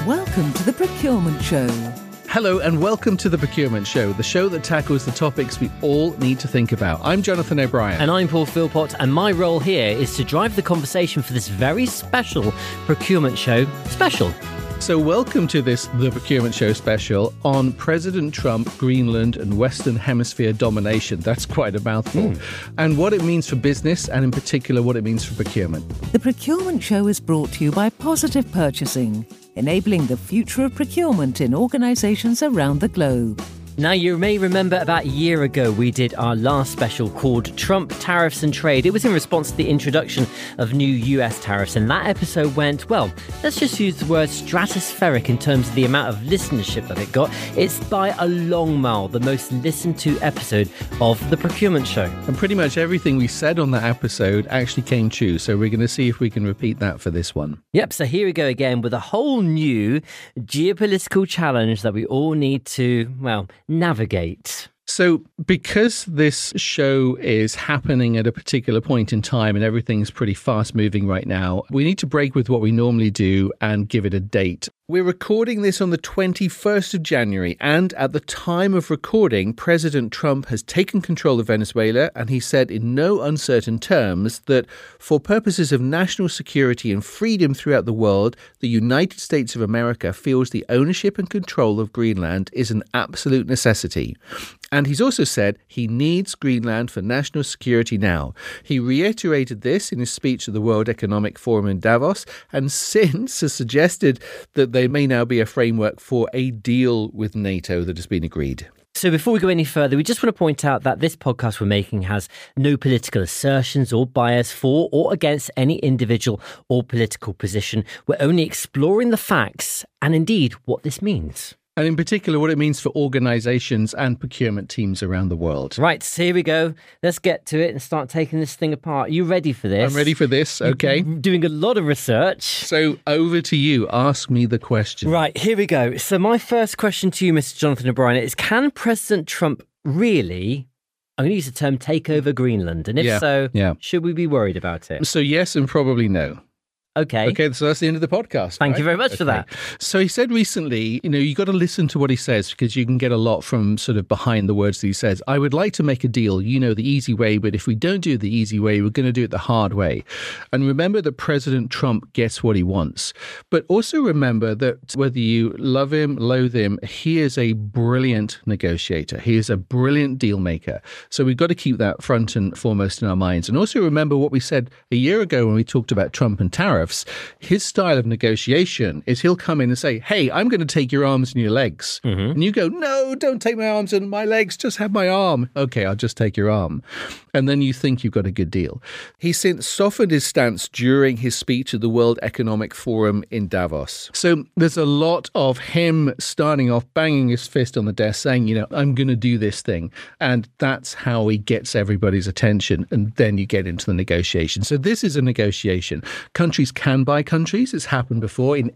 Welcome to The Procurement Show. Hello and welcome to The Procurement Show, the show that tackles the topics we all need to think about. I'm Jonathan O'Brien. And I'm Paul Philpott, and my role here is to drive the conversation for this very special Procurement Show special. So welcome to this The Procurement Show special on President Trump, Greenland and Western Hemisphere domination. That's quite a mouthful. And what it means for business and in particular what it means for procurement. The Procurement Show is brought to you by Positive Purchasing, enabling the future of procurement in organisations around the globe. Now, you may remember about a year ago we did our last special called Trump, Tariffs and Trade. It was in response to the introduction of new US tariffs, and that episode went, well, let's just use the word stratospheric in terms of the amount of listenership that it got. It's by a long mile the most listened to episode of The Procurement Show. And pretty much everything we said on that episode actually came true, so we're going to see if we can repeat that for this one. Yep, so here we go again with a whole new geopolitical challenge that we all need to, well, navigate. So because this show is happening at a particular point in time and everything's pretty fast moving right now, we need to break with what we normally do and give it a date. We're recording this on the 21st of January, and at the time of recording, President Trump has taken control of Venezuela, and he said in no uncertain terms that for purposes of national security and freedom throughout the world, the United States of America feels the ownership and control of Greenland is an absolute necessity. And he's also said he needs Greenland for national security now. He reiterated this in his speech at the World Economic Forum in Davos, and since has suggested that there may now be a framework for a deal with NATO that has been agreed. So before we go any further, we just want to point out that this podcast we're making has no political assertions or bias for or against any individual or political position. We're only exploring the facts and indeed what this means. And in particular, what it means for organisations and procurement teams around the world. Right, so here we go. Let's get to it and start taking this thing apart. Are you ready for this? I'm ready for this, okay. You're doing a lot of research. So over to you. Ask me the question. Right, here we go. So my first question to you, Mr. Jonathan O'Brien, is can President Trump really, I'm going to use the term, take over Greenland? And if so, should we be worried about it? So yes and probably no. Okay, so that's the end of the podcast. Thank you very much for that. So he said recently, you got to listen to what he says because you can get a lot from sort of behind the words that he says. I would like to make a deal, the easy way, but if we don't do it the easy way, we're going to do it the hard way. And remember that President Trump gets what he wants. But also remember that whether you love him, loathe him, he is a brilliant negotiator. He is a brilliant deal maker. So we've got to keep that front and foremost in our minds. And also remember what we said a year ago when we talked about Trump and tariffs. His style of negotiation is he'll come in and say, hey, I'm going to take your arms and your legs. And you go, no, don't take my arms and my legs, just have my arm. Okay, I'll just take your arm. And then you think you've got a good deal. He's since softened his stance during his speech at the World Economic Forum in Davos. So there's a lot of him starting off banging his fist on the desk saying, I'm going to do this thing. And that's how he gets everybody's attention. And then you get into the negotiation. So this is a negotiation. Countries can buy countries. It's happened before. In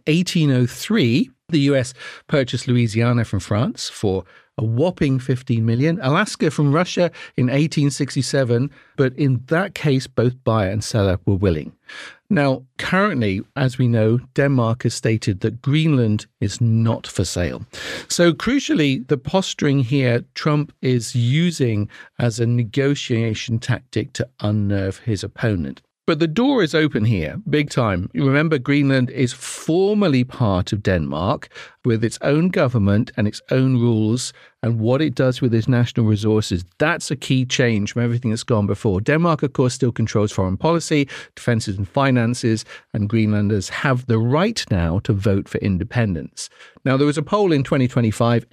1803, the US purchased Louisiana from France for a whopping $15 million, Alaska from Russia in 1867, but in that case, both buyer and seller were willing. Now, currently, as we know, Denmark has stated that Greenland is not for sale. So crucially, the posturing here Trump is using as a negotiation tactic to unnerve his opponent. But the door is open here, big time. You remember, Greenland is formally part of Denmark with its own government and its own rules and what it does with its national resources. That's a key change from everything that's gone before. Denmark, of course, still controls foreign policy, defences and finances, and Greenlanders have the right now to vote for independence. Now, there was a poll in 2025,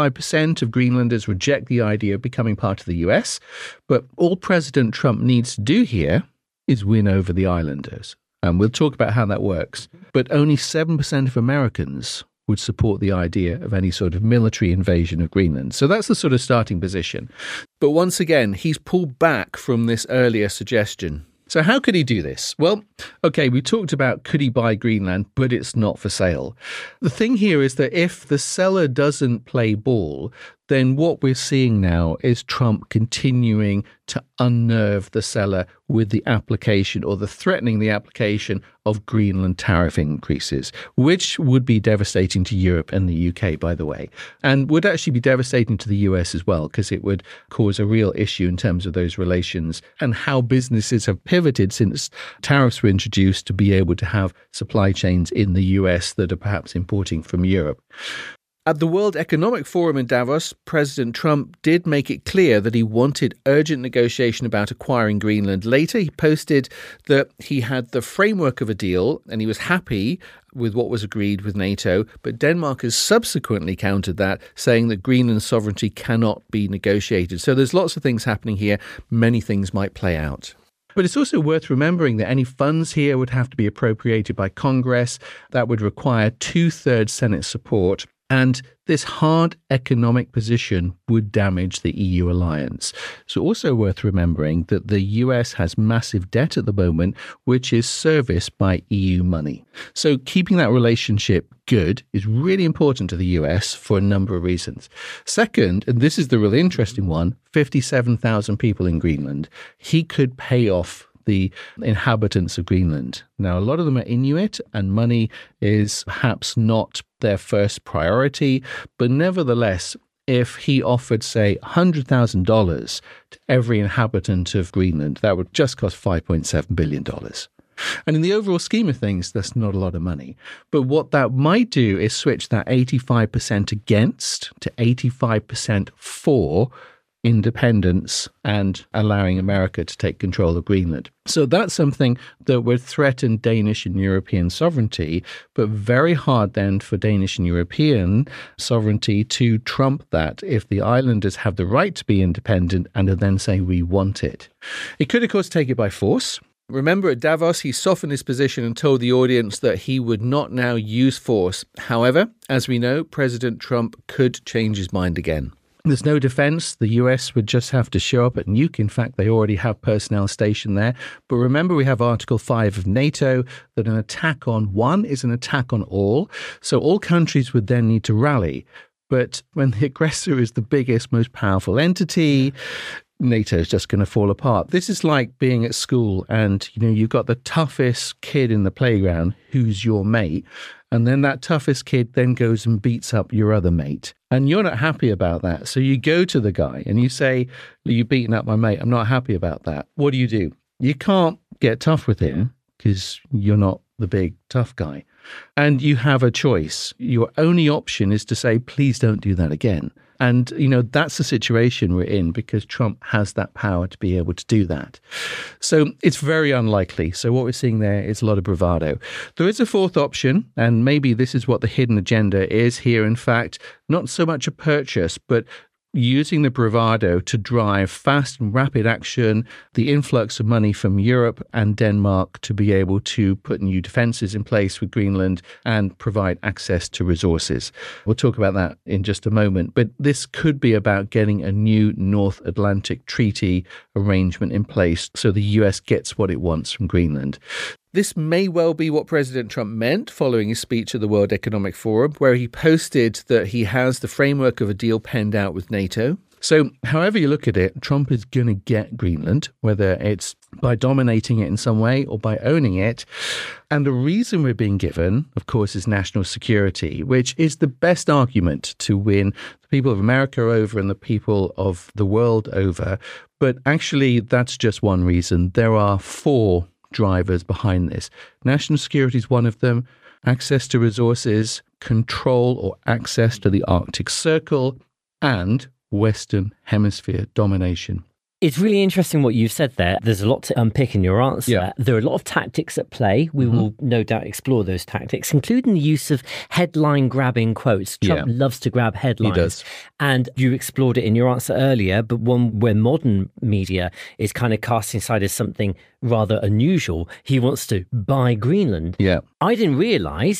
85% of Greenlanders reject the idea of becoming part of the US, but all President Trump needs to do here is win over the islanders. And we'll talk about how that works. But only 7% of Americans would support the idea of any sort of military invasion of Greenland. So that's the sort of starting position. But once again, he's pulled back from this earlier suggestion. So how could he do this? Well, okay, we talked about could he buy Greenland, but it's not for sale. The thing here is that if the seller doesn't play ball, then what we're seeing now is Trump continuing to unnerve the seller with the application or the threatening the application of Greenland tariff increases, which would be devastating to Europe and the UK, by the way, and would actually be devastating to the US as well, because it would cause a real issue in terms of those relations and how businesses have pivoted since tariffs were introduced to be able to have supply chains in the US that are perhaps importing from Europe. At the World Economic Forum in Davos, President Trump did make it clear that he wanted urgent negotiation about acquiring Greenland. Later, he posted that he had the framework of a deal and he was happy with what was agreed with NATO, but Denmark has subsequently countered that, saying that Greenland's sovereignty cannot be negotiated. So there's lots of things happening here. Many things might play out. But it's also worth remembering that any funds here would have to be appropriated by Congress. That would require 2/3 Senate support. And this hard economic position would damage the EU alliance. So also worth remembering that the US has massive debt at the moment, which is serviced by EU money. So keeping that relationship good is really important to the US for a number of reasons. Second, and this is the really interesting one, 57,000 people in Greenland. He could pay off the inhabitants of Greenland. Now, a lot of them are Inuit, and money is perhaps not their first priority, but nevertheless, if he offered, say, $100,000 to every inhabitant of Greenland, that would just cost $5.7 billion. And in the overall scheme of things, that's not a lot of money. But what that might do is switch that 85% against to 85% for independence and allowing America to take control of Greenland. So that's something that would threaten Danish and European sovereignty, but very hard then for Danish and European sovereignty to trump that if the islanders have the right to be independent and then say we want it. It could, of course, take it by force. Remember, at Davos, he softened his position and told the audience that he would not now use force. However, as we know, President Trump could change his mind again. There's no defense. The US would just have to show up at Nuuk. In fact, they already have personnel stationed there. But remember, we have Article 5 of NATO that an attack on one is an attack on all. So all countries would then need to rally. But when the aggressor is the biggest, most powerful entity, NATO is just going to fall apart. This is like being at school and, you've got the toughest kid in the playground who's your mate. And then that toughest kid then goes and beats up your other mate. And you're not happy about that. So you go to the guy and you say, you've beaten up my mate. I'm not happy about that. What do? You can't get tough with him because you're not the big tough guy. And you have a choice. Your only option is to say, please don't do that again. And, that's the situation we're in because Trump has that power to be able to do that. So it's very unlikely. So what we're seeing there is a lot of bravado. There is a fourth option, and maybe this is what the hidden agenda is here. In fact, not so much a purchase, but using the bravado to drive fast and rapid action, the influx of money from Europe and Denmark to be able to put new defenses in place with Greenland and provide access to resources. We'll talk about that in just a moment. But this could be about getting a new North Atlantic Treaty arrangement in place so the US gets what it wants from Greenland. This may well be what President Trump meant following his speech at the World Economic Forum, where he posted that he has the framework of a deal penned out with NATO. So however you look at it, Trump is going to get Greenland, whether it's by dominating it in some way or by owning it. And the reason we're being given, of course, is national security, which is the best argument to win the people of America over and the people of the world over. But actually, that's just one reason. There are four drivers behind this. National security is one of them. Access to resources, control or access to the Arctic Circle, and Western Hemisphere domination. It's really interesting what you've said there. There's a lot to unpick in your answer. Yeah. There are a lot of tactics at play. We will no doubt explore those tactics, including the use of headline-grabbing quotes. Trump loves to grab headlines. He does. And you explored it in your answer earlier, but one where modern media is kind of casting aside as something rather unusual. He wants to buy Greenland. Yeah. I didn't realise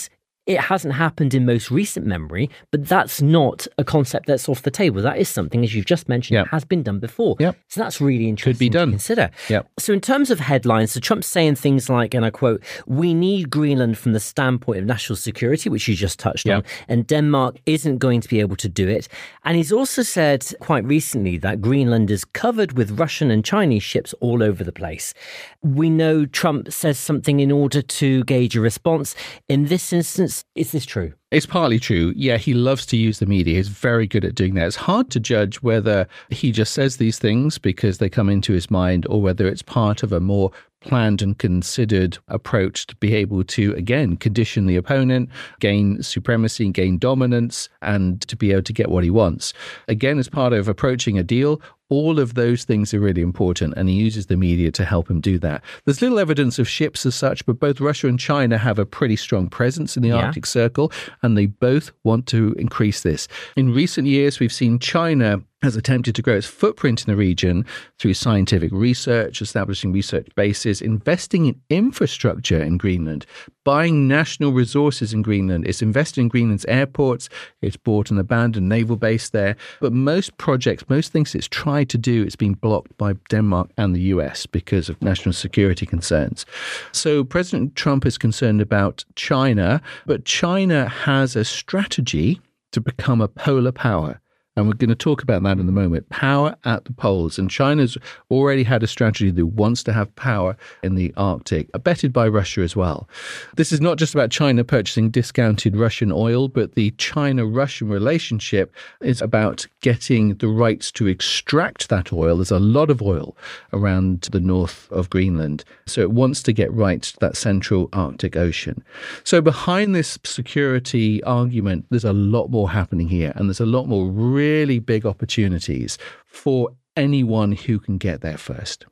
it hasn't happened in most recent memory, but that's not a concept that's off the table. That is something, as you've just mentioned, has been done before. Yep. So that's really interesting Could be done. to consider. Yep. So in terms of headlines, so Trump's saying things like, and I quote, "We need Greenland from the standpoint of national security," which you just touched on, and Denmark isn't going to be able to do it. And he's also said quite recently that Greenland is covered with Russian and Chinese ships all over the place. We know Trump says something in order to gauge a response. In this instance, is this true? It's partly true. Yeah, he loves to use the media. He's very good at doing that. It's hard to judge whether he just says these things because they come into his mind or whether it's part of a more planned and considered approach to be able to, again, condition the opponent, gain supremacy, gain dominance, and to be able to get what he wants. Again, as part of approaching a deal, all of those things are really important, and he uses the media to help him do that. There's little evidence of ships as such, but both Russia and China have a pretty strong presence in the Arctic Circle, and they both want to increase this. In recent years, we've seen China has attempted to grow its footprint in the region through scientific research, establishing research bases, investing in infrastructure in Greenland, buying national resources in Greenland. It's invested in Greenland's airports. It's bought an abandoned naval base there. But most projects, most things it's tried to do, it's been blocked by Denmark and the US because of national security concerns. So President Trump is concerned about China, but China has a strategy to become a polar power. And we're going to talk about that in a moment. Power at the poles. And China's already had a strategy that wants to have power in the Arctic, abetted by Russia as well. This is not just about China purchasing discounted Russian oil, but the China-Russian relationship is about getting the rights to extract that oil. There's a lot of oil around the north of Greenland. So it wants to get rights to that central Arctic Ocean. So behind this security argument, there's a lot more happening here. And there's a lot more really big opportunities for anyone who can get there first.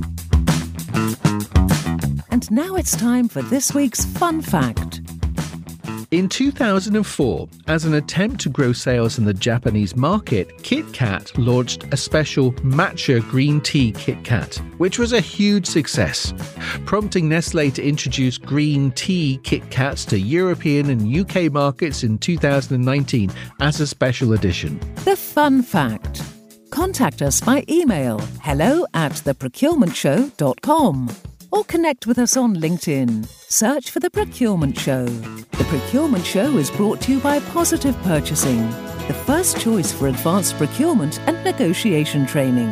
And now it's time for this week's fun fact. In 2004, as an attempt to grow sales in the Japanese market, Kit Kat launched a special matcha green tea Kit Kat, which was a huge success, prompting Nestlé to introduce green tea Kit Kats to European and UK markets in 2019 as a special edition. The fun fact. Contact us by email hello@theprocurementshow.com or connect with us on LinkedIn. Search for The Procurement Show. The Procurement Show is brought to you by Positive Purchasing, the first choice for advanced procurement and negotiation training.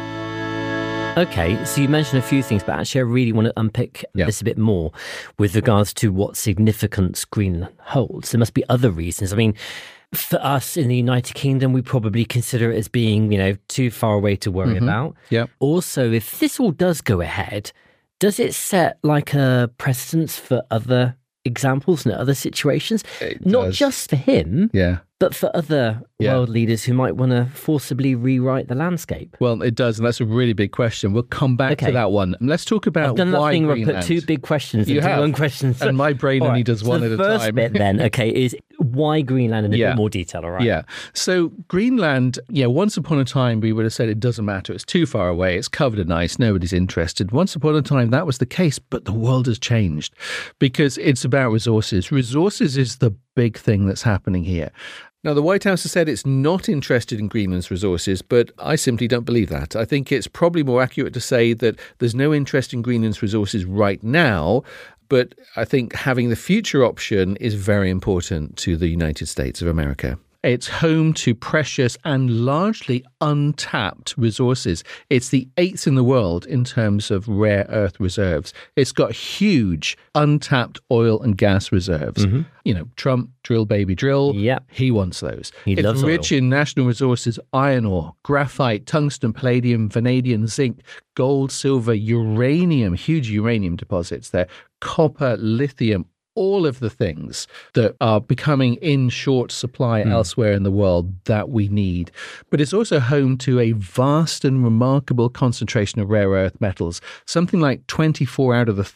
Okay, so you mentioned a few things, but actually I really want to unpick this a bit more with regards to what significance Greenland holds. There must be other reasons. I mean, for us in the United Kingdom, we probably consider it as being, too far away to worry about. Yeah. Also, if this all does go ahead, does it set like a precedence for other examples and other situations? Not just for him, but for other world leaders who might want to forcibly rewrite the landscape? Well, it does, and that's a really big question. We'll come back to that one. Let's talk about I've done why that thing where I Greenland. put two big questions into one question. And my brain only does one at a time. The first bit then, is why Greenland in a bit more detail, all right? Yeah. So Greenland, once upon a time, we would have said it doesn't matter. It's too far away. It's covered in ice. Nobody's interested. Once upon a time, that was the case, but the world has changed because it's about resources. Resources is the big thing that's happening here. Now, the White House has said it's not interested in Greenland's resources, but I simply don't believe that. I think it's probably more accurate to say that there's no interest in Greenland's resources right now, but I think having the future option is very important to the United States of America. It's home to precious and largely untapped resources. It's the 8th in the world in terms of rare earth reserves. It's got huge untapped oil and gas reserves. Trump, drill, baby, drill. Yep. He wants those. He loves oil. It's rich in national resources, iron ore, graphite, tungsten, palladium, vanadium, zinc, gold, silver, uranium, huge uranium deposits there, copper, lithium, all of the things that are becoming in short supply elsewhere in the world that we need. But it's also home to a vast and remarkable concentration of rare earth metals, something like 24 out of the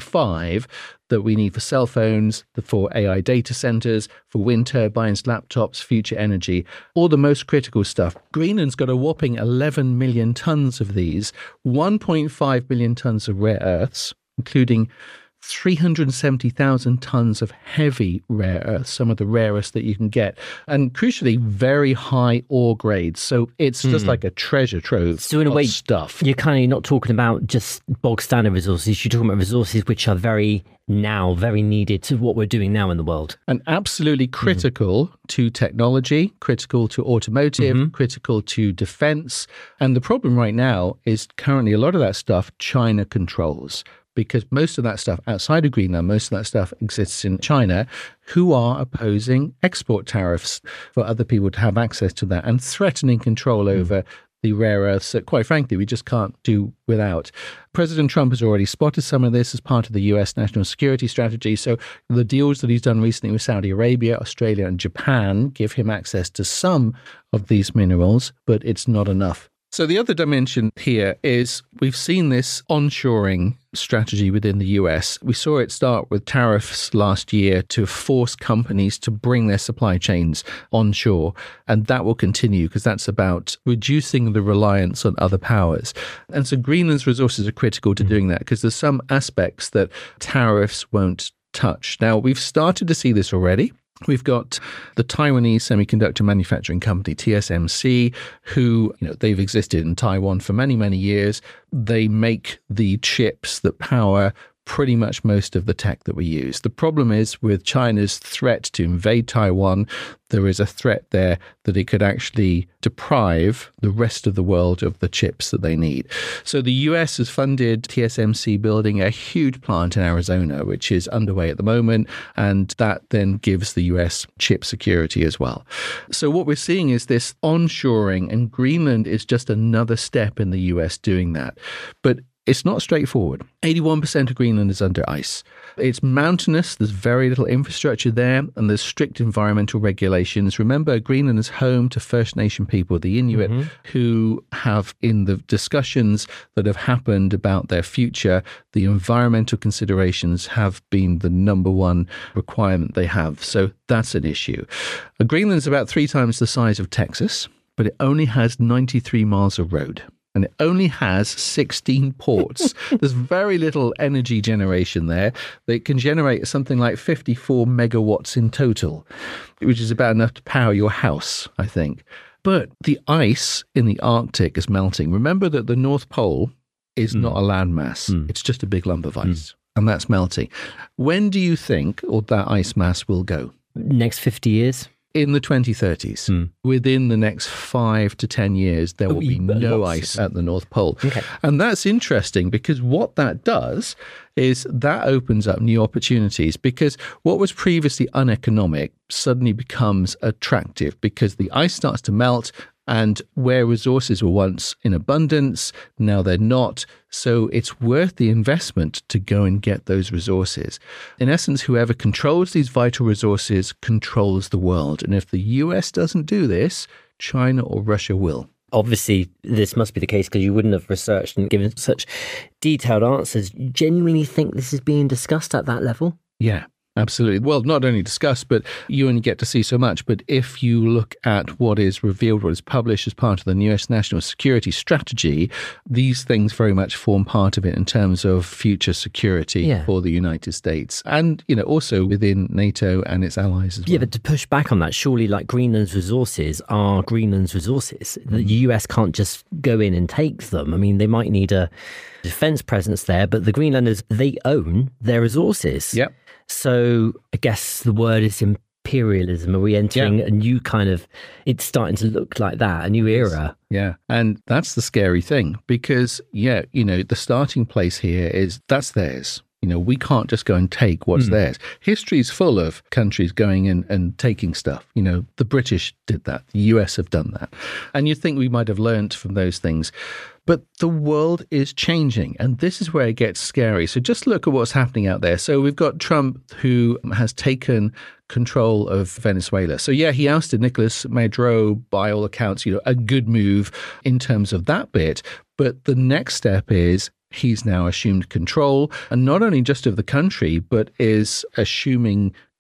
35 that we need for cell phones, for AI data centers, for wind turbines, laptops, future energy, all the most critical stuff. Greenland's got a whopping 11 million tons of these, 1.5 million tons of rare earths, including 370,000 tons of heavy rare earth, some of the rarest that you can get. And crucially, very high ore grades. So it's just like a treasure trove So in a way, stuff. You're kind of not talking about just bog standard resources. You're talking about resources which are very needed to what we're doing now in the world. And absolutely critical to technology, critical to automotive, critical to defense. And the problem right now is currently a lot of that stuff China controls, because most of that stuff outside of Greenland, most of that stuff exists in China, who are opposing export tariffs for other people to have access to that and threatening control over the rare earths that, quite frankly, we just can't do without. President Trump has already spotted some of this as part of the US national security strategy. So the deals that he's done recently with Saudi Arabia, Australia, and Japan give him access to some of these minerals, but it's not enough. So the other dimension here is we've seen this onshoring strategy within the US. We saw it start with tariffs last year to force companies to bring their supply chains onshore. And that will continue because that's about reducing the reliance on other powers. And so Greenland's resources are critical to doing that because there's some aspects that tariffs won't touch. Now, we've started to see this already. We've got the Taiwanese semiconductor manufacturing company, TSMC, who, they've existed in Taiwan for many, many years. They make the chips that power pretty much most of the tech that we use. The problem is with China's threat to invade Taiwan, there is a threat there that it could actually deprive the rest of the world of the chips that they need. So the US has funded TSMC building a huge plant in Arizona, which is underway at the moment, and that then gives the US chip security as well. So what we're seeing is this onshoring, and Greenland is just another step in the US doing that. But it's not straightforward. 81% of Greenland is under ice. It's mountainous, there's very little infrastructure there, and there's strict environmental regulations. Remember, Greenland is home to First Nation people, the Inuit, who have, in the discussions that have happened about their future, the environmental considerations have been the number one requirement they have. So that's an issue. Greenland's about 3 times the size of Texas, but it only has 93 miles of road. And it only has 16 ports. There's very little energy generation there. They can generate something like 54 megawatts in total, which is about enough to power your house, I think. But the ice in the Arctic is melting. Remember that the North Pole is not a landmass. It's just a big lump of ice, and that's melting. When do you think that ice mass will go? Next 50 years? In the 2030s, within the next 5 to 10 years, there will be no ice at the North Pole. Okay. And that's interesting because what that does is that opens up new opportunities, because what was previously uneconomic suddenly becomes attractive because the ice starts to melt, and where resources were once in abundance, now they're not. So it's worth the investment to go and get those resources. In essence, whoever controls these vital resources controls the world. And if the US doesn't do this, China or Russia will. Obviously, this must be the case because you wouldn't have researched and given such detailed answers. You genuinely think this is being discussed at that level? Yeah. Absolutely. Well, not only discussed, but you only get to see so much. But if you look at what is revealed, what is published as part of the US national security strategy, these things very much form part of it in terms of future security for the United States. And, also within NATO and its allies as well. Yeah, but to push back on that, surely Greenland's resources are Greenland's resources. The US can't just go in and take them. I mean, they might need a defense presence there, but the Greenlanders, they own their resources. Yep. So I guess the word is imperialism. Are we entering a new kind of, it's starting to look like that, a new era? Yeah. And that's the scary thing because, the starting place here is that's theirs. We can't just go and take what's theirs. History is full of countries going in and taking stuff. The British did that. The US have done that. And you'd think we might have learned from those things. But the world is changing, and this is where it gets scary. So just look at what's happening out there. So we've got Trump, who has taken control of Venezuela. So he ousted Nicolas Maduro, by all accounts, a good move in terms of that bit. But the next step is he's now assumed control, and not only just of the country, but is assuming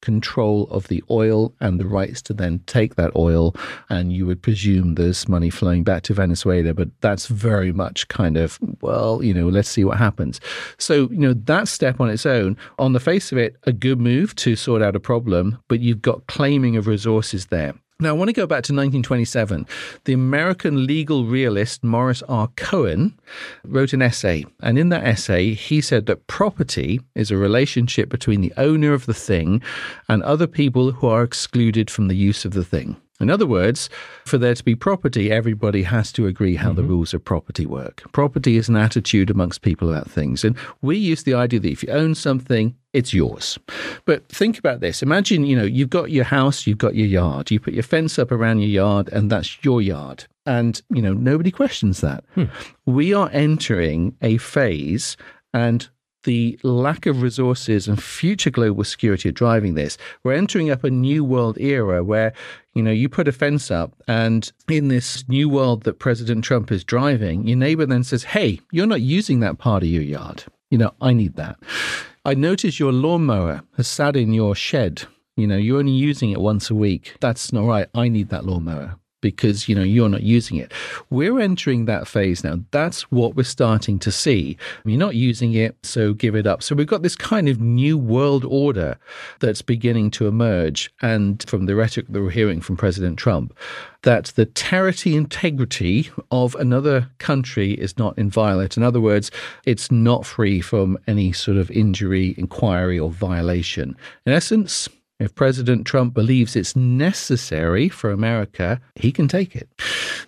control of the oil and the rights to then take that oil. And you would presume there's money flowing back to Venezuela, but that's very much kind of, well, let's see what happens. So, that step on its own, on the face of it, a good move to sort out a problem, but you've got claiming of resources there. Now, I want to go back to 1927. The American legal realist Morris R. Cohen wrote an essay. And in that essay, he said that property is a relationship between the owner of the thing and other people who are excluded from the use of the thing. In other words, for there to be property, everybody has to agree how the rules of property work. Property is an attitude amongst people about things. And we use the idea that if you own something, it's yours. But think about this. Imagine, you've got your house, you've got your yard. You put your fence up around your yard, and that's your yard. And, nobody questions that. We are entering a phase, and the lack of resources and future global security are driving this. We're entering up a new world era where, you put a fence up, and in this new world that President Trump is driving, your neighbor then says, hey, you're not using that part of your yard. I need that. I notice your lawnmower has sat in your shed. You're only using it once a week. That's not right. I need that lawnmower. Because, you're not using it. We're entering that phase now. That's what we're starting to see. You're not using it, so give it up. So we've got this kind of new world order that's beginning to emerge. And from the rhetoric that we're hearing from President Trump, that the territorial integrity of another country is not inviolate. In other words, it's not free from any sort of injury, inquiry, or violation. In essence, if President Trump believes it's necessary for America, he can take it.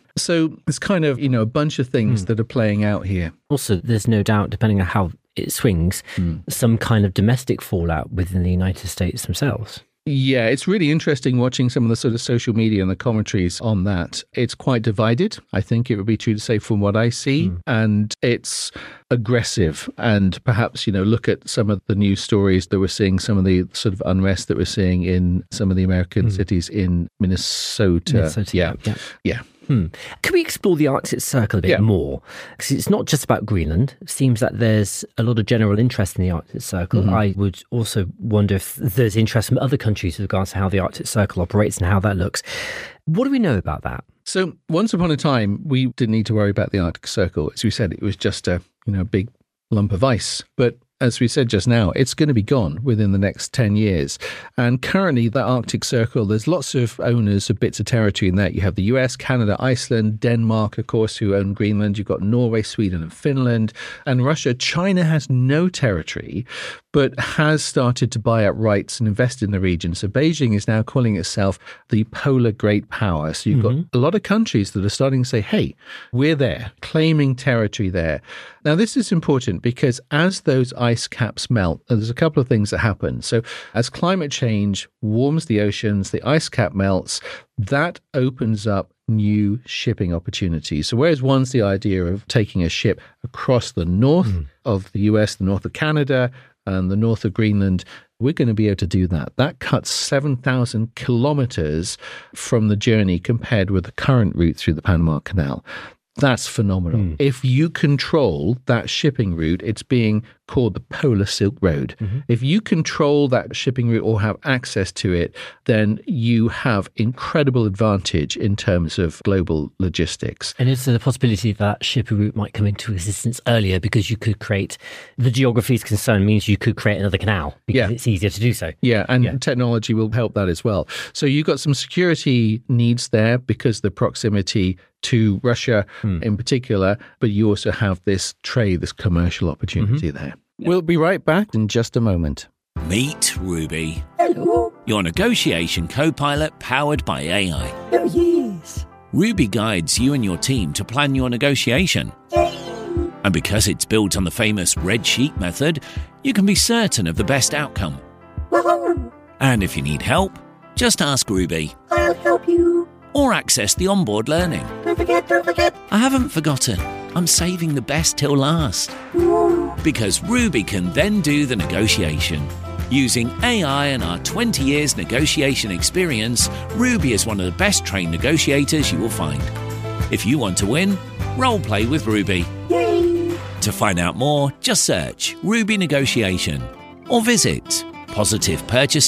So it's kind of, a bunch of things that are playing out here. Also, there's no doubt, depending on how it swings, some kind of domestic fallout within the United States themselves. Yeah, it's really interesting watching some of the sort of social media and the commentaries on that. It's quite divided, I think it would be true to say, from what I see. And it's aggressive. And perhaps, look at some of the news stories that we're seeing, some of the sort of unrest that we're seeing in some of the American cities in Minnesota. Yeah. Can we explore the Arctic Circle a bit more? Because it's not just about Greenland. It seems that there's a lot of general interest in the Arctic Circle. I would also wonder if there's interest from other countries with regards to how the Arctic Circle operates and how that looks. What do we know about that? So once upon a time, we didn't need to worry about the Arctic Circle. As we said, it was just a big lump of ice. But as we said just now, it's going to be gone within the next 10 years. And currently, the Arctic Circle, there's lots of owners of bits of territory in that. You have the US, Canada, Iceland, Denmark, of course, who own Greenland. You've got Norway, Sweden, and Finland, and Russia. China has no territory, but has started to buy up rights and invest in the region. So Beijing is now calling itself the polar great power. So you've got a lot of countries that are starting to say, hey, we're there, claiming territory there. Now, this is important because as those ice caps melt, there's a couple of things that happen. So as climate change warms the oceans, the ice cap melts, that opens up new shipping opportunities. So whereas once the idea of taking a ship across the north of the US, the north of Canada, and the north of Greenland, we're going to be able to do that. That cuts 7,000 kilometers from the journey compared with the current route through the Panama Canal. That's phenomenal. If you control that shipping route, it's being called the Polar Silk Road. If you control that shipping route or have access to it, then you have incredible advantage in terms of global logistics. And is there the possibility that shipping route might come into existence earlier because you could create, the geography is concerned means you could create another canal because it's easier to do so. Yeah, and technology will help that as well. So you've got some security needs there because the proximity to Russia in particular, but you also have this trade, this commercial opportunity there. We'll be right back in just a moment. Meet Ruby. Hello. Your negotiation co-pilot powered by AI. Oh, yes. Ruby guides you and your team to plan your negotiation. Yay. And because it's built on the famous red sheet method, you can be certain of the best outcome. Woohoo. And if you need help, just ask Ruby. I'll help you. Or access the onboard learning. Don't forget. I haven't forgotten. I'm saving the best till last. Ooh. Because Ruby can then do the negotiation. Using AI and our 20 years negotiation experience, Ruby is one of the best trained negotiators you will find. If you want to win, role play with Ruby. Yay. To find out more, just search Ruby Negotiation or visit positivepurchasing.com.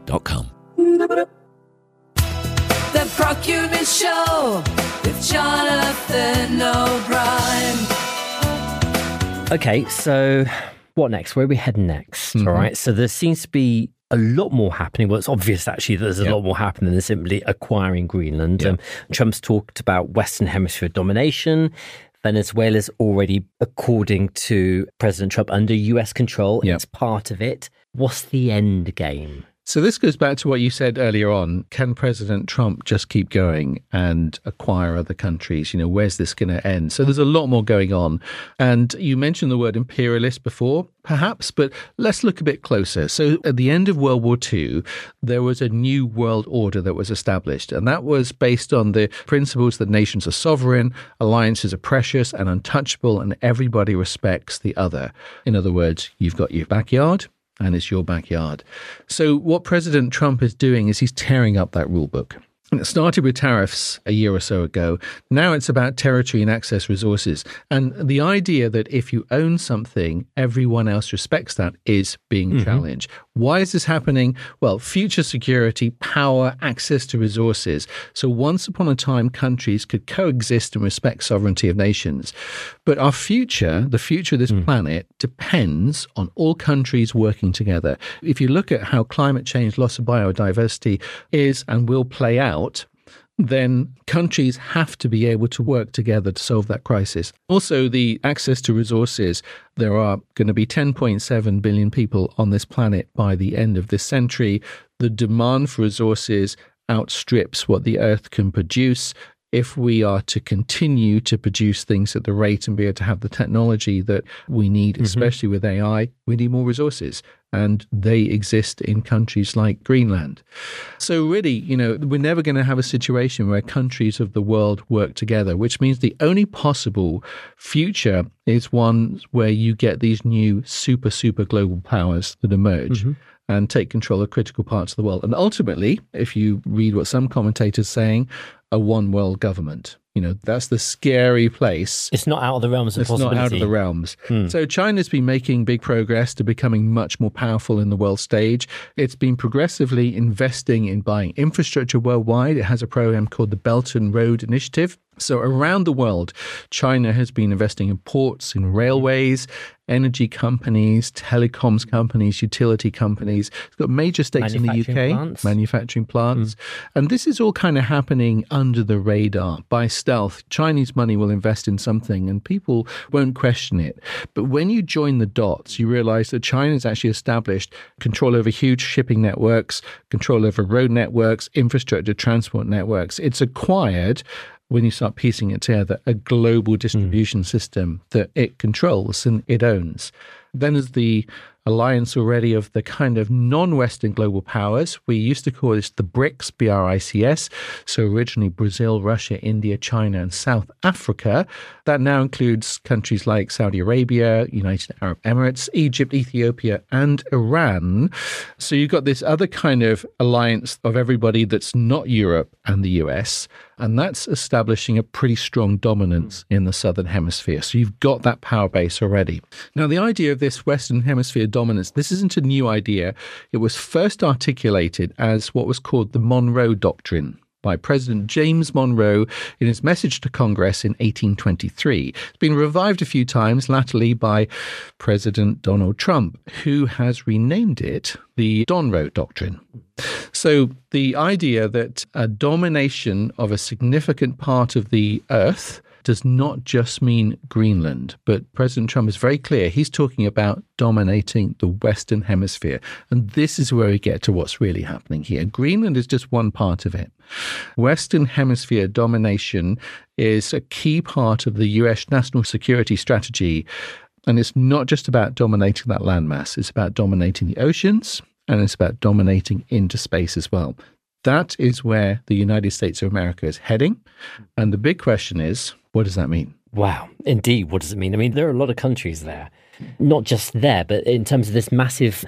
The Procurement Show with Jonathan O'Brien. Okay, so what next? Where are we heading next? All right, so there seems to be a lot more happening. Well, it's obvious actually that there's a lot more happening than simply acquiring Greenland. Trump's talked about Western Hemisphere domination. Venezuela's already, according to President Trump, under US control. It's part of it. What's the end game? So this goes back to what you said earlier on. Can President Trump just keep going and acquire other countries? Where's this going to end? So there's a lot more going on. And you mentioned the word imperialist before, perhaps, but let's look a bit closer. So at the end of World War II, there was a new world order that was established. And that was based on the principles that nations are sovereign, alliances are precious and untouchable, and everybody respects the other. In other words, you've got your backyard, and it's your backyard. So what President Trump is doing is he's tearing up that rule book. And it started with tariffs a year or so ago. Now it's about territory and access resources. And the idea that if you own something, everyone else respects that is being challenged. Why is this happening? Well, future security, power, access to resources. So once upon a time, countries could coexist and respect sovereignty of nations. But our future, the future of this planet, depends on all countries working together. If you look at how climate change, loss of biodiversity is and will play out, then countries have to be able to work together to solve that crisis. Also, the access to resources. There are going to be 10.7 billion people on this planet by the end of this century. The demand for resources outstrips what the Earth can produce. If we are to continue to produce things at the rate and be able to have the technology that we need, especially with AI, we need more resources. And they exist in countries like Greenland. So really, we're never going to have a situation where countries of the world work together, which means the only possible future is one where you get these new super global powers that emerge and take control of critical parts of the world. And ultimately, if you read what some commentators are saying, a one world government. That's the scary place. It's not out of the realms of possibility. It's not out of the realms. So China's been making big progress to becoming much more powerful in the world stage. It's been progressively investing in buying infrastructure worldwide. It has a program called the Belt and Road Initiative. So around the world, China has been investing in ports, in railways, energy companies, telecoms companies, utility companies. It's got major stakes in the UK, manufacturing plants. And this is all kind of happening under the radar, by stealth. Chinese money will invest in something and people won't question it. But when you join the dots, you realize that China's actually established control over huge shipping networks, control over road networks, infrastructure, transport networks. It's acquired, when you start piecing it together, a global distribution system that it controls and it owns. Then there's the alliance already of the kind of non-Western global powers. We used to call this the BRICS, B-R-I-C-S. So originally Brazil, Russia, India, China, and South Africa. That now includes countries like Saudi Arabia, United Arab Emirates, Egypt, Ethiopia, and Iran. So you've got this other kind of alliance of everybody that's not Europe and the US. And that's establishing a pretty strong dominance in the Southern Hemisphere. So you've got that power base already. Now, the idea of this Western Hemisphere dominance, this isn't a new idea. It was first articulated as what was called the Monroe Doctrine by President James Monroe in his message to Congress in 1823. It's been revived a few times, latterly by President Donald Trump, who has renamed it the Donroe Doctrine. So the idea that a domination of a significant part of the Earth does not just mean Greenland, but President Trump is very clear. He's talking about dominating the Western Hemisphere. And this is where we get to what's really happening here. Greenland is just one part of it. Western Hemisphere domination is a key part of the US national security strategy. And it's not just about dominating that landmass. It's about dominating the oceans, and it's about dominating into space as well. That is where the United States of America is heading. And the big question is, what does that mean? Wow, indeed. What does it mean? I mean, there are a lot of countries there, not just there, but in terms of this massive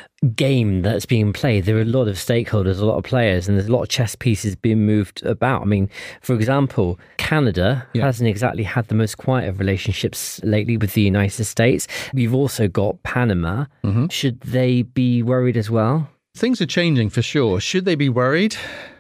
game that's being played, there are a lot of stakeholders, a lot of players, and there's a lot of chess pieces being moved about. I mean, for example, Canada hasn't exactly had the most quiet of relationships lately with the United States. We've also got Panama. Should they be worried as well? Things are changing for sure. Should they be worried?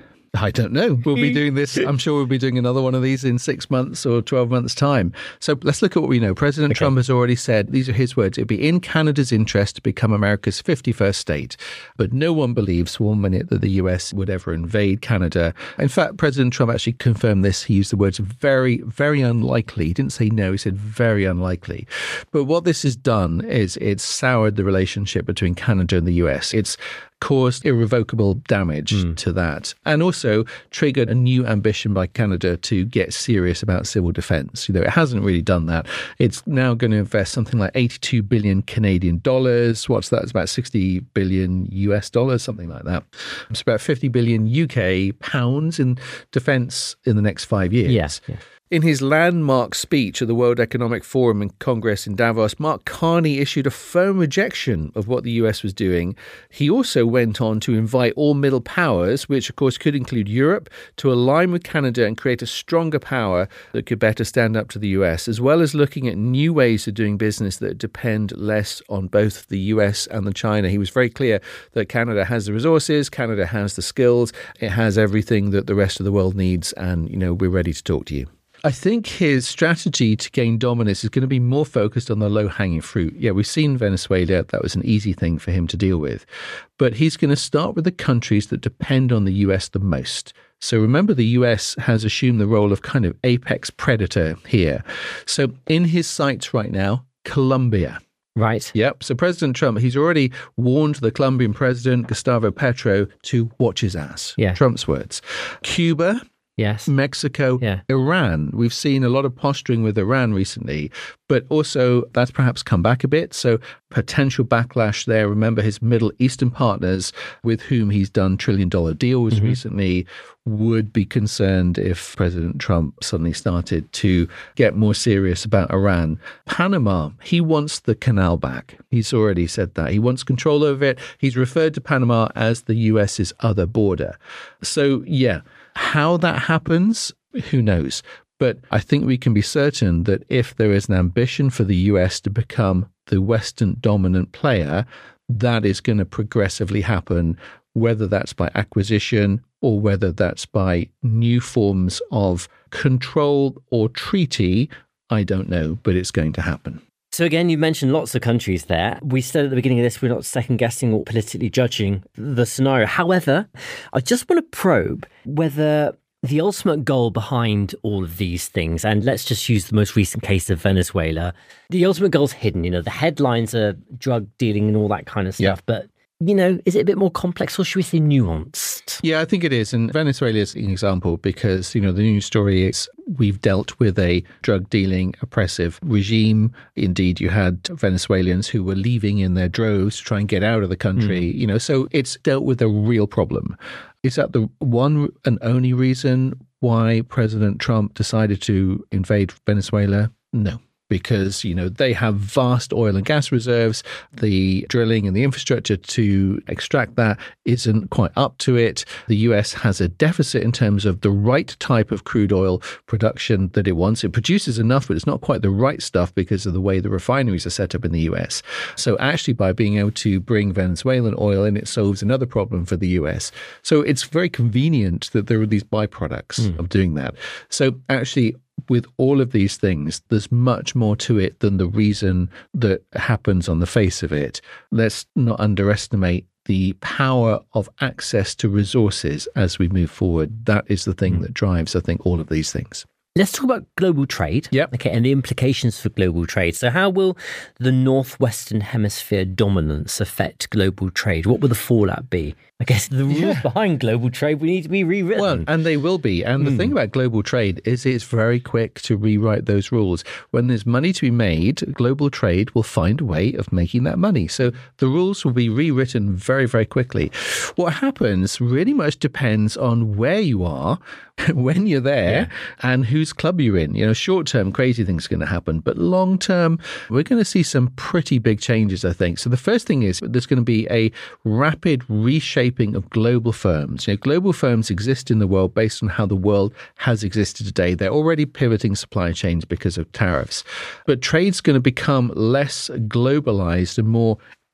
I don't know. We'll be doing this. I'm sure we'll be doing another one of these in 6 months or 12 months' time. So let's look at what we know. President Trump has already said, these are his words, it'd be in Canada's interest to become America's 51st state. But no one believes for 1 minute that the US would ever invade Canada. In fact, President Trump actually confirmed this. He used the words very, very unlikely. He didn't say no, he said very unlikely. But what this has done is it's soured the relationship between Canada and the US. It's caused irrevocable damage to that, and also triggered a new ambition by Canada to get serious about civil defense. It hasn't really done that. It's now going to invest something like 82 billion Canadian dollars. What's that? It's about 60 billion US dollars, something like that. It's about 50 billion UK pounds in defense in the next 5 years. Yes. Yeah. In his landmark speech at the World Economic Forum and Congress in Davos, Mark Carney issued a firm rejection of what the US was doing. He also went on to invite all middle powers, which of course could include Europe, to align with Canada and create a stronger power that could better stand up to the US, as well as looking at new ways of doing business that depend less on both the US and the China. He was very clear that Canada has the resources, Canada has the skills, it has everything that the rest of the world needs, and, we're ready to talk to you. I think his strategy to gain dominance is going to be more focused on the low-hanging fruit. Yeah, we've seen Venezuela. That was an easy thing for him to deal with. But he's going to start with the countries that depend on the US the most. So remember, the US has assumed the role of kind of apex predator here. So in his sights right now, Colombia. Right. Yep. So President Trump, he's already warned the Colombian president, Gustavo Petro, to watch his ass. Yeah. Trump's words. Cuba. Yes. Mexico, Iran. We've seen a lot of posturing with Iran recently, but also that's perhaps come back a bit. So potential backlash there. Remember, his Middle Eastern partners with whom he's done trillion-dollar deals recently would be concerned if President Trump suddenly started to get more serious about Iran. Panama, he wants the canal back. He's already said that. He wants control over it. He's referred to Panama as the US's other border. So, yeah. How that happens, who knows? But I think we can be certain that if there is an ambition for the US to become the Western dominant player, that is going to progressively happen, whether that's by acquisition or whether that's by new forms of control or treaty. I don't know, but it's going to happen. So again, you mentioned lots of countries there. We said at the beginning of this, we're not second-guessing or politically judging the scenario. However, I just want to probe whether the ultimate goal behind all of these things, and let's just use the most recent case of Venezuela, the ultimate goal's hidden. The headlines are drug dealing and all that kind of stuff, but is it a bit more complex, or should we say nuanced? Yeah, I think it is. And Venezuela is an example because, the news story is we've dealt with a drug dealing, oppressive regime. Indeed, you had Venezuelans who were leaving in their droves to try and get out of the country. So it's dealt with a real problem. Is that the one and only reason why President Trump decided to invade Venezuela? No. Because, they have vast oil and gas reserves. The drilling and the infrastructure to extract that isn't quite up to it. The US has a deficit in terms of the right type of crude oil production that it wants. It produces enough, but it's not quite the right stuff because of the way the refineries are set up in the US. So actually, by being able to bring Venezuelan oil in, it solves another problem for the US. So it's very convenient that there are these byproducts of doing that. So actually, with all of these things, there's much more to it than the reason that happens on the face of it. Let's not underestimate the power of access to resources as we move forward. That is the thing that drives, I think, all of these things. Let's talk about global trade. Okay, and the implications for global trade. So how will the Northwestern Hemisphere dominance affect global trade? What will the fallout be? I guess the rules behind global trade will need to be rewritten. Well, and they will be. And the thing about global trade is it's very quick to rewrite those rules. When there's money to be made, global trade will find a way of making that money. So the rules will be rewritten very, very quickly. What happens really much depends on where you are, when you're there, and whose club you're in. Short-term, crazy things are going to happen. But long-term, we're going to see some pretty big changes, I think. So the first thing is there's going to be a rapid reshaping of global firms. Global firms exist in the world based on how the world has existed today. They're already pivoting supply chains because of tariffs. But trade's going to become less globalized and more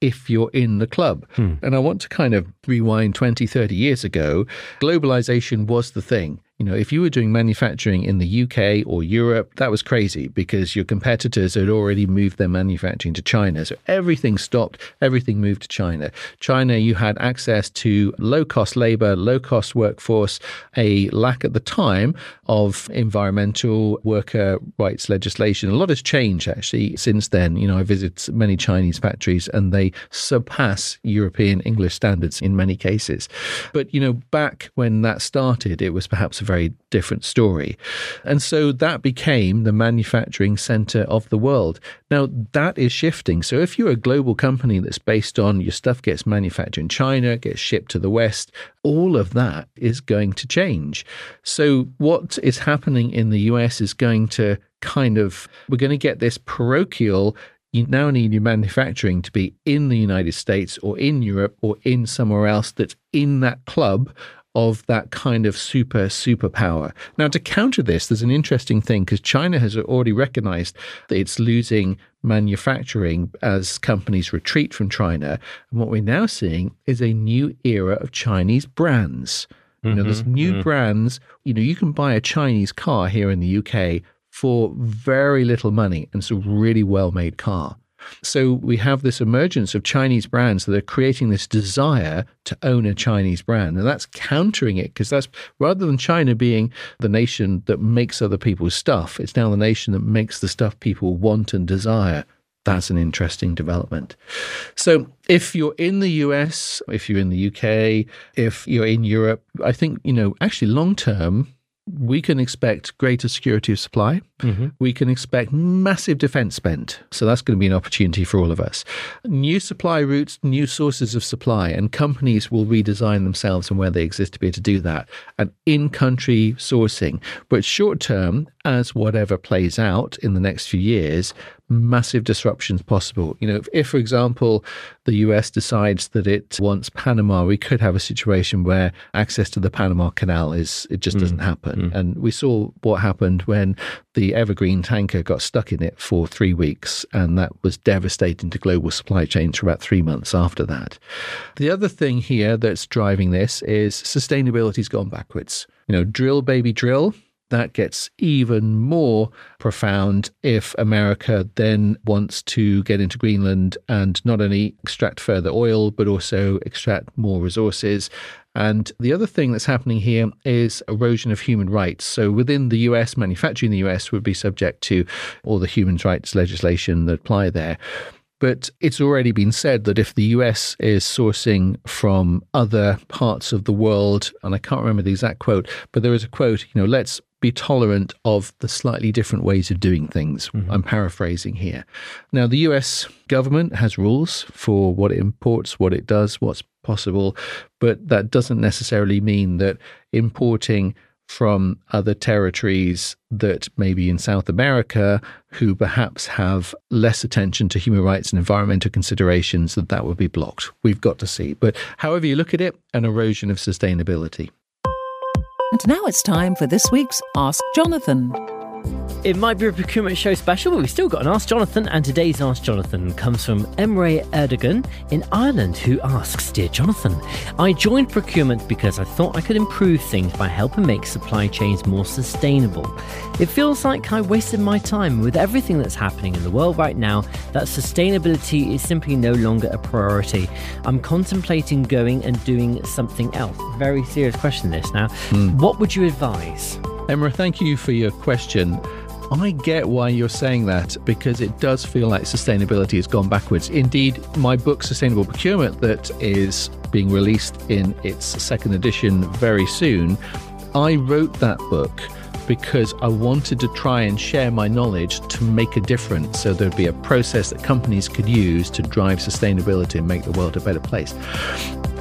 if you're in the club. And I want to kind of rewind 20, 30 years ago. Globalization was the thing. You know, if you were doing manufacturing in the UK or Europe, that was crazy because your competitors had already moved their manufacturing to China. So everything stopped, everything moved to China. China, you had access to low-cost labor, low-cost workforce, a lack at the time of environmental worker rights legislation. A lot has changed, actually, since then. You know, I visit many Chinese factories and they surpass European English standards in many cases. But, you know, back when that started, it was perhaps a very different story. And so that became the manufacturing center of the world. Now, that is shifting. So if you're a global company that's based on your stuff gets manufactured in China, gets shipped to the West, all of that is going to change. So what is happening in the US is going to we're going to get this parochial. You now need your manufacturing to be in the United States or in Europe or in somewhere else that's in that club of that kind of superpower. Now, to counter this, there's an interesting thing because China has already recognized that it's losing manufacturing as companies retreat from China. And what we're now seeing is a new era of Chinese brands. You know, there's new brands. You know, you can buy a Chinese car here in the UK for very little money, and it's a really well-made car. So we have this emergence of Chinese brands that are creating this desire to own a Chinese brand. And that's countering it because that's rather than China being the nation that makes other people's stuff, it's now the nation that makes the stuff people want and desire. That's an interesting development. So if you're in the US, if you're in the UK, if you're in Europe, I think, you know, actually long term, we can expect greater security of supply. We can expect massive defense spend. So that's going to be an opportunity for all of us. New supply routes, new sources of supply, and companies will redesign themselves and where they exist to be able to do that. And in-country sourcing. But short term, as whatever plays out in the next few years, massive disruptions possible. You know, if, for example, the US decides that it wants Panama, we could have a situation where access to the Panama Canal it just doesn't happen. And we saw what happened when the Evergreen tanker got stuck in it for 3 weeks, and that was devastating to global supply chains for about 3 months after that. The other thing here that's driving this is sustainability's gone backwards. You know, drill, baby, drill. That gets even more profound if America then wants to get into Greenland and not only extract further oil, but also extract more resources. And the other thing that's happening here is erosion of human rights. So within the US, manufacturing in the US would be subject to all the human rights legislation that apply there. But it's already been said that if the US is sourcing from other parts of the world, and I can't remember the exact quote, but there is a quote, you know, let's be tolerant of the slightly different ways of doing things. I'm paraphrasing here. Now, the US government has rules for what it imports, what it does, what's possible, but that doesn't necessarily mean that importing from other territories that maybe in South America who perhaps have less attention to human rights and environmental considerations, that would be blocked. We've got to see. But however you look at it, an erosion of sustainability. And now it's time for this week's Ask Jonathan. It might be a procurement show special, but we've still got an Ask Jonathan, and today's Ask Jonathan comes from Emre Erdogan in Ireland, who asks, Dear Jonathan, I joined procurement because I thought I could improve things by helping make supply chains more sustainable. It feels like I wasted my time with everything that's happening in the world right now, that sustainability is simply no longer a priority. I'm contemplating going and doing something else. Very serious question this now. What would you advise? Emma, thank you for your question. I get why you're saying that because it does feel like sustainability has gone backwards. Indeed, my book, Sustainable Procurement, that is being released in its second edition very soon, I wrote that book because I wanted to try and share my knowledge to make a difference so there'd be a process that companies could use to drive sustainability and make the world a better place.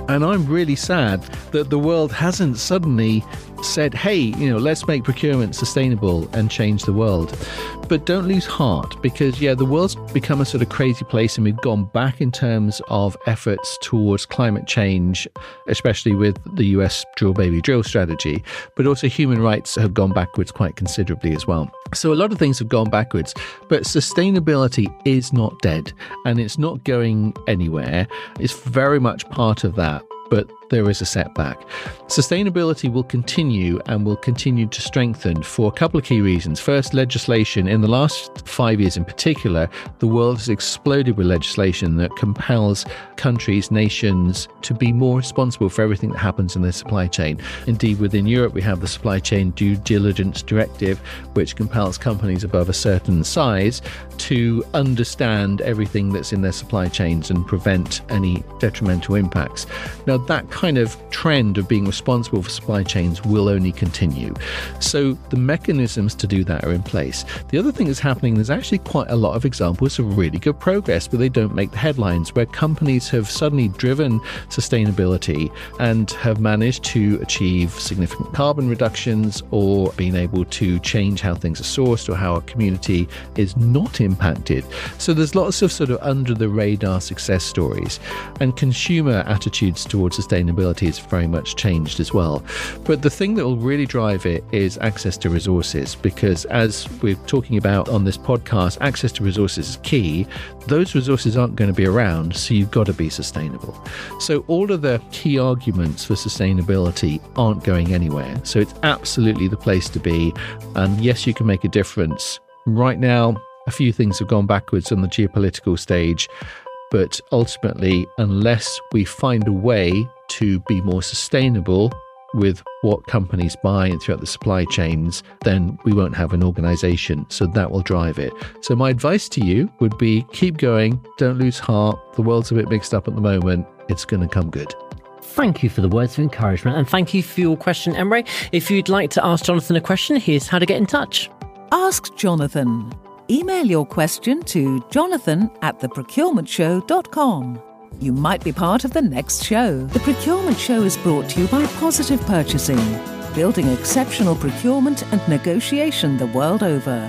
And I'm really sad that the world hasn't suddenly said, hey, let's make procurement sustainable and change the world. But don't lose heart, because, the world's become a sort of crazy place, and we've gone back in terms of efforts towards climate change, especially with the US drill baby drill strategy. But also human rights have gone backwards quite considerably as well. So a lot of things have gone backwards, but sustainability is not dead, and it's not going anywhere. It's very much part of that, but there is a setback. Sustainability will continue and will continue to strengthen for a couple of key reasons. First, legislation. In the last 5 years in particular, the world has exploded with legislation that compels countries, nations to be more responsible for everything that happens in their supply chain. Indeed, within Europe, we have the Supply Chain Due Diligence Directive, which compels companies above a certain size to understand everything that's in their supply chains and prevent any detrimental impacts. Now, that kind of trend of being responsible for supply chains will only continue. So the mechanisms to do that are in place. The other thing that's happening, there's actually quite a lot of examples of really good progress, but they don't make the headlines, where companies have suddenly driven sustainability and have managed to achieve significant carbon reductions, or been able to change how things are sourced or how a community is not impacted. So there's lots of sort of under the radar success stories, and consumer attitudes towards sustainability is very much changed as well. But the thing that will really drive it is access to resources, because as we're talking about on this podcast, access to resources is key. Those resources aren't going to be around, so you've got to be sustainable. So all of the key arguments for sustainability aren't going anywhere. So it's absolutely the place to be. And yes, you can make a difference. Right now, a few things have gone backwards on the geopolitical stage, but ultimately, unless we find a way to be more sustainable with what companies buy and throughout the supply chains, then we won't have an organization. So that will drive it. So my advice to you would be, keep going, don't lose heart. The world's a bit mixed up at the moment. It's going to come good. Thank you for the words of encouragement, and thank you for your question, Emre. If you'd like to ask Jonathan a question, here's how to get in touch. Ask Jonathan. Email your question to jonathan@theprocurementshow.com. You might be part of the next show. The Procurement Show is brought to you by Positive Purchasing, building exceptional procurement and negotiation the world over.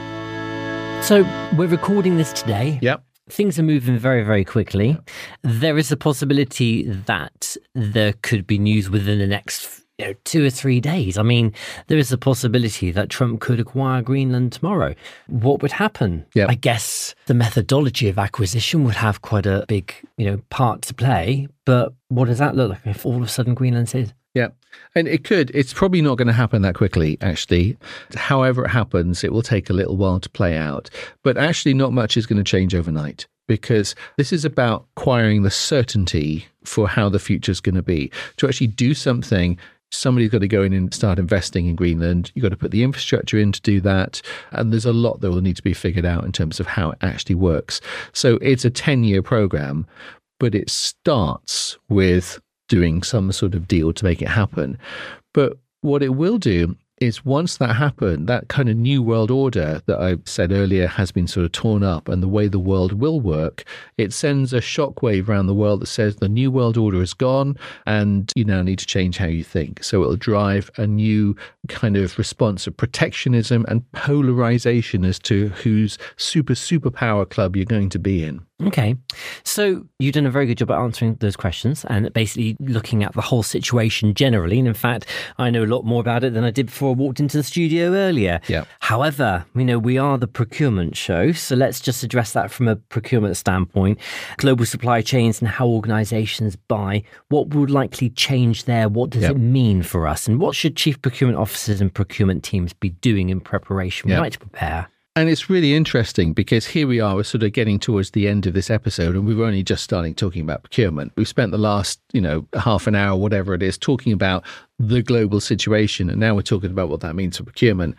So we're recording this today. Yep. Things are moving very, very quickly. There is a possibility that there could be news within the next 2 or 3 days. I mean, there is a possibility that Trump could acquire Greenland tomorrow. What would happen? Yep. I guess the methodology of acquisition would have quite a big, part to play. But what does that look like if all of a sudden Greenland's his? Yeah. And it's probably not going to happen that quickly, actually. However it happens, it will take a little while to play out. But actually not much is going to change overnight, because this is about acquiring the certainty for how the future is going to be. To actually do something, somebody's got to go in and start investing in Greenland. You've got to put the infrastructure in to do that. And there's a lot that will need to be figured out in terms of how it actually works. So it's a 10-year program, but it starts with doing some sort of deal to make it happen. But what it will do is, once that happened, that kind of new world order that I said earlier has been sort of torn up, and the way the world will work, it sends a shockwave around the world that says the new world order is gone and you now need to change how you think. So it'll drive a new kind of response of protectionism and polarization as to whose superpower club you're going to be in. Okay. So you've done a very good job at answering those questions and basically looking at the whole situation generally. And in fact, I know a lot more about it than I did before I walked into the studio earlier. Yeah. However, we are the procurement show. So let's just address that from a procurement standpoint. Global supply chains and how organizations buy. What would likely change there? What does it mean for us? And what should chief procurement officers and procurement teams be doing in preparation? Right to prepare. And it's really interesting because here we are, we're sort of getting towards the end of this episode, and we were only just starting talking about procurement. We've spent the last, half an hour, whatever it is, talking about the global situation. And now we're talking about what that means for procurement.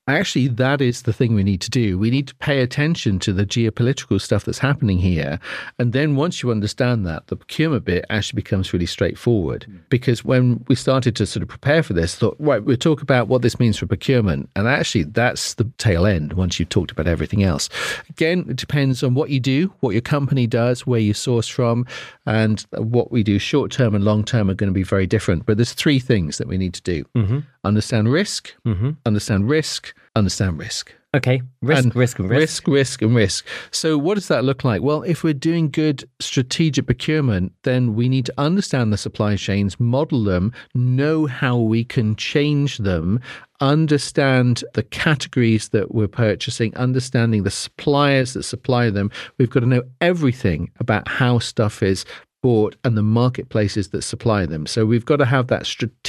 Actually, that is the thing we need to do. We need to pay attention to the geopolitical stuff that's happening here. And then once you understand that, the procurement bit actually becomes really straightforward. Because when we started to sort of prepare for this, thought, right, we'll talk about what this means for procurement. And actually, that's the tail end once you've talked about everything else. Again, it depends on what you do, what your company does, where you source from, and what we do short term and long term are going to be very different. But there's 3 things that we need to do. Understand risk, understand risk, understand risk. Okay, risk. Risk. So what does that look like? Well, if we're doing good strategic procurement, then we need to understand the supply chains, model them, know how we can change them, understand the categories that we're purchasing, understanding the suppliers that supply them. We've got to know everything about how stuff is bought and the marketplaces that supply them. So we've got to have that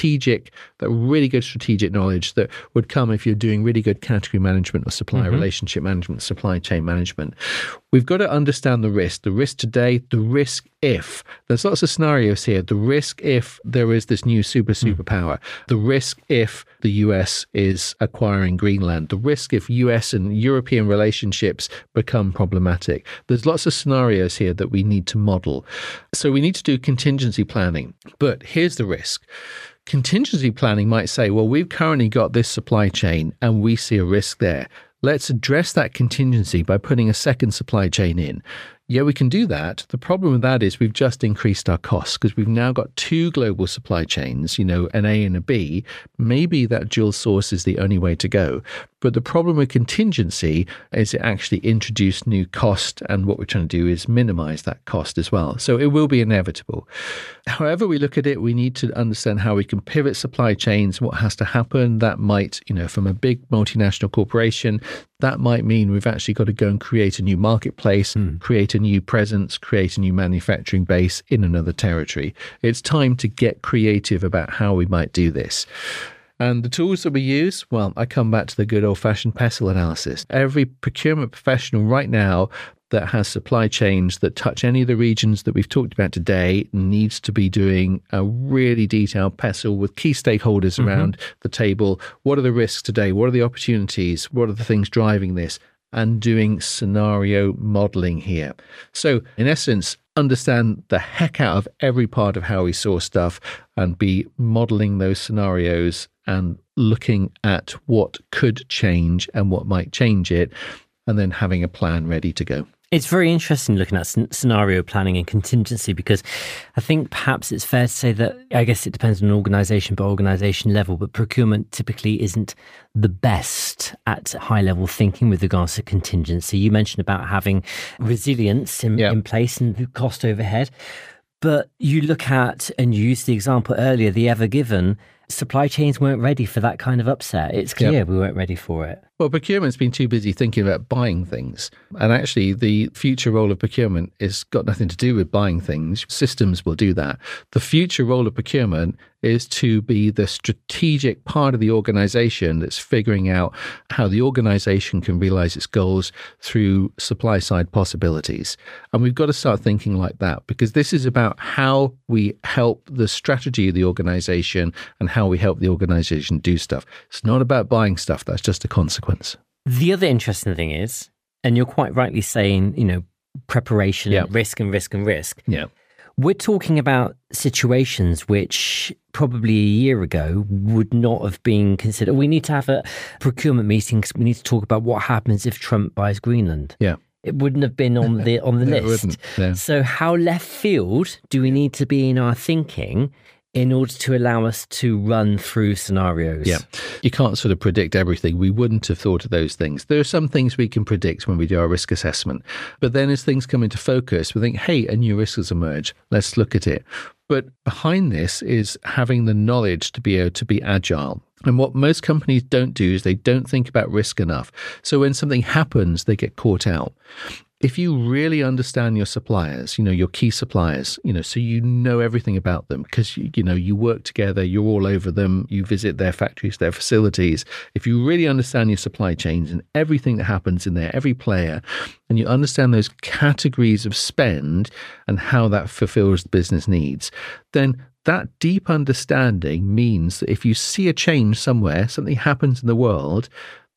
really good strategic knowledge that would come if you're doing really good category management or supplier relationship management, supply chain management. We've got to understand the risk today, the risk if. There's lots of scenarios here. The risk if there is this new superpower. The risk if the US is acquiring Greenland. The risk if US and European relationships become problematic. There's lots of scenarios here that we need to model. So we need to do contingency planning. But here's the risk. Contingency planning might say, well, we've currently got this supply chain and we see a risk there. Let's address that contingency by putting a second supply chain in. Yeah, we can do that. The problem with that is we've just increased our costs because we've now got 2 global supply chains, an A and a B. Maybe that dual source is the only way to go. But the problem with contingency is it actually introduced new cost, and what we're trying to do is minimize that cost as well. So it will be inevitable. However we look at it, we need to understand how we can pivot supply chains, what has to happen. That might, from a big multinational corporation, that might mean we've actually got to go and create a new marketplace, create a new presence, create a new manufacturing base in another territory. It's time to get creative about how we might do this. And the tools that we use, well, I come back to the good old-fashioned PESTLE analysis. Every procurement professional right now that has supply chains that touch any of the regions that we've talked about today needs to be doing a really detailed PESTLE with key stakeholders around the table. What are the risks today? What are the opportunities? What are the things driving this? And doing scenario modeling here. So in essence, understand the heck out of every part of how we source stuff and be modeling those scenarios and looking at what could change and what might change it, and then having a plan ready to go. It's very interesting looking at scenario planning and contingency, because I think perhaps it's fair to say that, I guess it depends on organisation by organisation level, but procurement typically isn't the best at high level thinking with regards to contingency. You mentioned about having resilience in place and cost overhead, but you look at, and you used the example earlier, the Ever Given, supply chains weren't ready for that kind of upset. It's clear we weren't ready for it. Well, procurement's been too busy thinking about buying things. And actually, the future role of procurement has got nothing to do with buying things. Systems will do that. The future role of procurement is to be the strategic part of the organization that's figuring out how the organization can realize its goals through supply side possibilities. And we've got to start thinking like that, because this is about how we help the strategy of the organization and how we help the organization do stuff. It's not about buying stuff. That's just a consequence. The other interesting thing is, and you're quite rightly saying, preparation, risk. Yeah. We're talking about situations which probably a year ago would not have been considered. We need to have a procurement meeting because we need to talk about what happens if Trump buys Greenland. Yeah. It wouldn't have been on the list. It wouldn't, yeah. So how left field do we need to be in our thinking in order to allow us to run through scenarios? Yeah, you can't sort of predict everything. We wouldn't have thought of those things. There are some things we can predict when we do our risk assessment. But then as things come into focus, we think, hey, a new risk has emerged. Let's look at it. But behind this is having the knowledge to be able to be agile. And what most companies don't do is they don't think about risk enough. So when something happens, they get caught out. If you really understand your suppliers, your key suppliers, so you know everything about them because, you work together, you're all over them, you visit their factories, their facilities. If you really understand your supply chains and everything that happens in there, every player, and you understand those categories of spend and how that fulfills the business needs, then that deep understanding means that if you see a change somewhere, something happens in the world,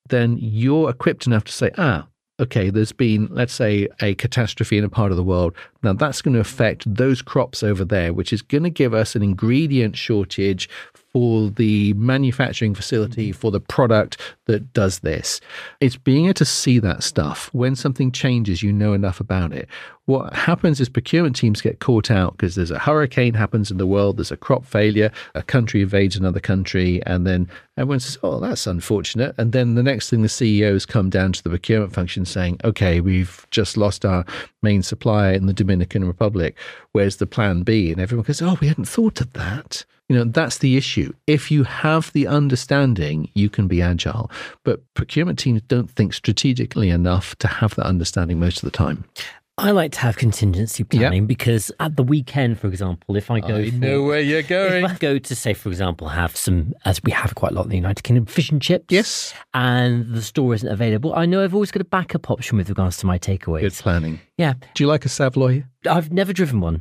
then you're equipped enough to say, okay, there's been, let's say, a catastrophe in a part of the world. Now that's going to affect those crops over there, which is going to give us an ingredient shortage for the manufacturing facility for the product that does this. It's being able to see that stuff. When something changes, you know enough about it. What happens is procurement teams get caught out because there's a hurricane happens in the world, there's a crop failure, a country invades another country, and then everyone says, oh, that's unfortunate. And then the next thing, the CEOs come down to the procurement function saying, okay, we've just lost our main supplier in the Dominican Republic. Where's the plan B? And everyone goes, oh, we hadn't thought of that. That's the issue. If you have the understanding, you can be agile. But procurement teams don't think strategically enough to have that understanding most of the time. I like to have contingency planning because at the weekend, for example, if I go... I know where you're going. If I go to, say, for example, have some, as we have quite a lot in the United Kingdom, fish and chips. Yes. And the store isn't available, I know I've always got a backup option with regards to my takeaways. Good planning. Yeah. Do you like a Savoy? I've never driven one.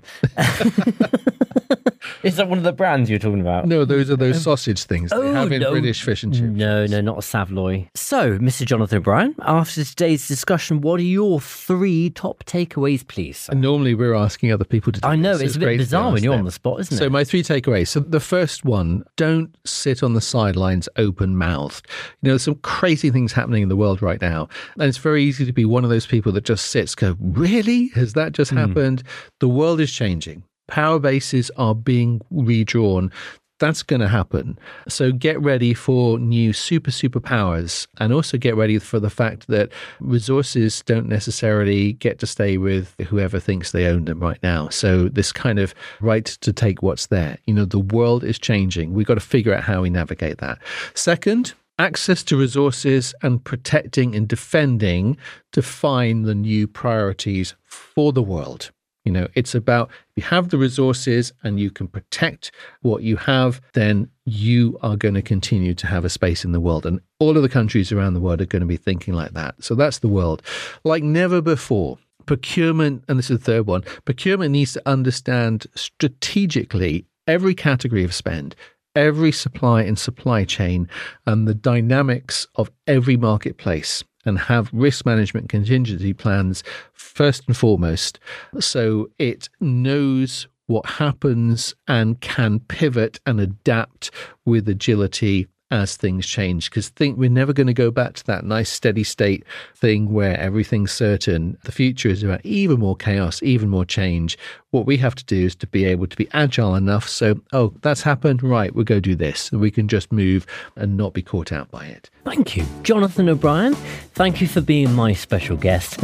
Is that one of the brands you're talking about? No, those are those sausage things they have in no. British fish and chips. No, not a Savoy. So, Mr. Jonathan O'Brien, after today's discussion, what are your 3 top takeaways, please? And normally we're asking other people to do I know, this. it's a bit bizarre when you're on the spot, isn't it? So my 3 takeaways. So the first one, don't sit on the sidelines open-mouthed. There's some crazy things happening in the world right now. And it's very easy to be one of those people that just sits, go, really? Has that just happened? The world is changing. Power bases are being redrawn. That's going to happen. So get ready for new superpowers, and also get ready for the fact that resources don't necessarily get to stay with whoever thinks they own them right now. So this kind of right to take what's there. The world is changing. We've got to figure out how we navigate that. Second, access to resources and protecting and defending define the new priorities for the world. It's about, if you have the resources and you can protect what you have, then you are going to continue to have a space in the world. And all of the countries around the world are going to be thinking like that. So that's the world. Like never before, procurement, and this is the third one, procurement needs to understand strategically every category of spend, every supply and supply chain, and the dynamics of every marketplace, and have risk management contingency plans first and foremost, so it knows what happens and can pivot and adapt with agility as things change. Because we're never going to go back to that nice steady state thing where everything's certain. The future is about even more chaos, even more change. What we have to do is to be able to be agile enough. So, that's happened. Right, we'll go do this. And we can just move and not be caught out by it. Thank you. Jonathan O'Brien, thank you for being my special guest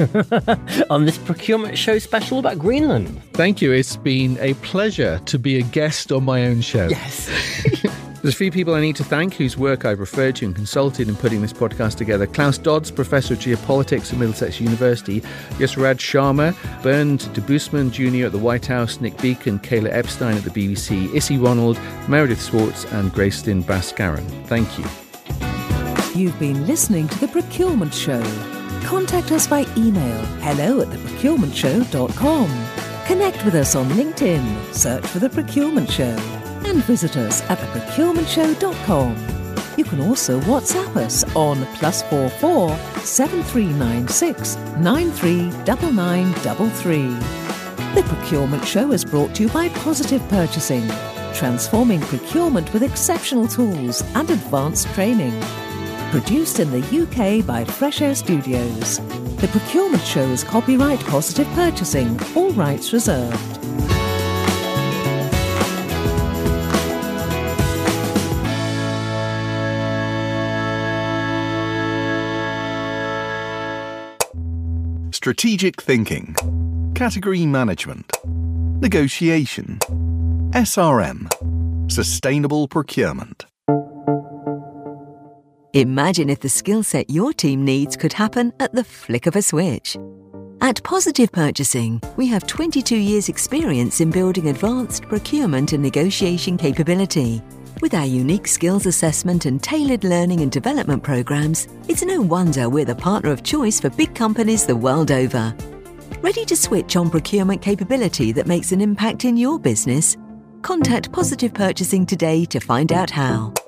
on this procurement show special about Greenland. Thank you. It's been a pleasure to be a guest on my own show. Yes. There's a few people I need to thank whose work I've referred to and consulted in putting this podcast together. Klaus Dodds, Professor of Geopolitics at Middlesex University, Yasraj Sharma, Bernd de Boosman Jr. at the White House, Nick Beacon, Kayla Epstein at the BBC, Issy Ronald, Meredith Swartz and Gracelyn Baskaran. Thank you. You've been listening to The Procurement Show. Contact us by email, hello@theprocurementshow.com. Connect with us on LinkedIn, search for The Procurement Show, and visit us at theprocurementshow.com. You can also WhatsApp us on +44 7396 939933. The Procurement Show is brought to you by Positive Purchasing, transforming procurement with exceptional tools and advanced training. Produced in the UK by Fresh Air Studios. The Procurement Show is copyright Positive Purchasing, all rights reserved. Strategic thinking, category management, negotiation, SRM, sustainable procurement. Imagine if the skill set your team needs could happen at the flick of a switch. At Positive Purchasing, we have 22 years' experience in building advanced procurement and negotiation capability. With our unique skills assessment and tailored learning and development programs, it's no wonder we're the partner of choice for big companies the world over. Ready to switch on procurement capability that makes an impact in your business? Contact Positive Purchasing today to find out how.